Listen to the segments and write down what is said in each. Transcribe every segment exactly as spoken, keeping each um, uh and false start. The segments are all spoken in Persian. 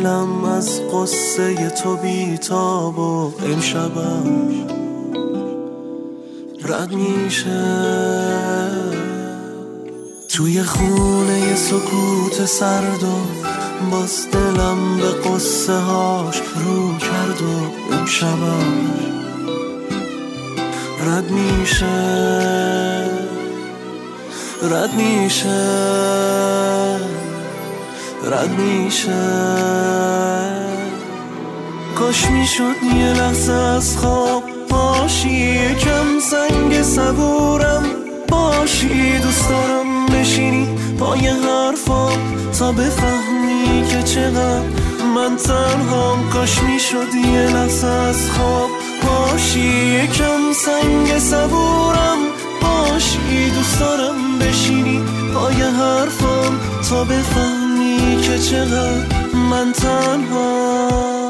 دلم از قصه تو بیتاب و امشبم رد میشه توی خونه سکوت سرد و باز دلم به قصه هاش رو کرد و امشبم رد میشه رد میشه رد میشه کاش میشد یه لحظه از خواب باشی، یکم سنگ صبورم باشی، دوست دارم بشینی پای حرفام تا بفهمی که چقدر من تنهام. کاش میشد یه لحظه از خواب باشی، یکم سنگ صبورم باشی، دوست دارم بشینی پای حرفام تا بفهمی که چقدر من تنهام.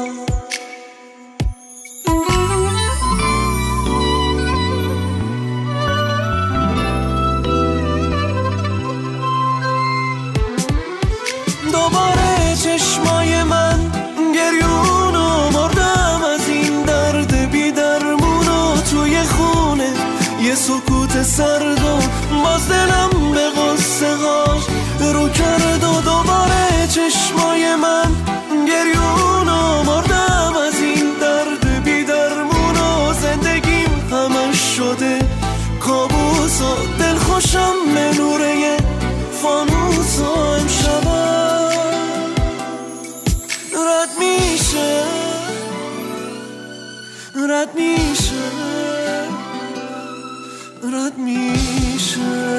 دوباره چشمای من گریون و مردم از این درد بی درمون و توی خونه یه سکوت سرد و باز دلم به قصه هاش رو کرد و دوباره چشمای من گریون و مردم از این درد بی درمون و زندگیم همش شده کابوس و دلخوشم به نوره فانوس و امشبم رد میشه رد میشه رد میشه